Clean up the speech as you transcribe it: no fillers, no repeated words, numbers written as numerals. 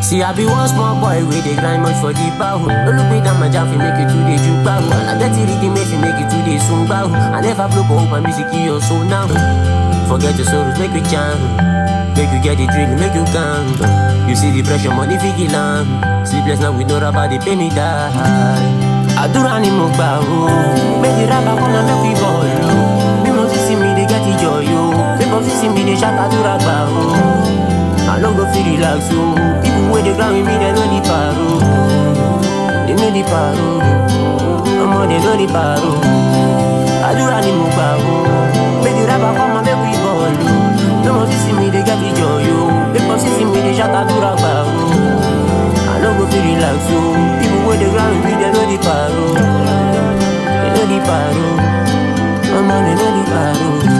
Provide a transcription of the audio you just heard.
See, I be one small boy with the grind much for the bow. Don't look me down my job, make it to the juke bow. And I bet it rhythm if you make it to the soon bow. I never blow up my music in your soul now. Forget your sorrows, make you jam. Make you get the drill, make you calm. You see the pressure, money figure lamb. Sleepless now with no rubber, they pay me die. I do run in my bow. Make the rapper come and make we ball. People see me, they get the joy. People see me, they shout, I do rap bow. I don't go feel relax, so people where they ground with me, they know the paro. They know the paro. I'm on, they know the paro. I do run in my bow. Make the rapper come and make we ball. No more see me, they get the joy. People see me, they shout, I do rap bow. I don't go feel relax, so people where they ground with me, they know the paro. They know the paro. I'm on, they know the paro.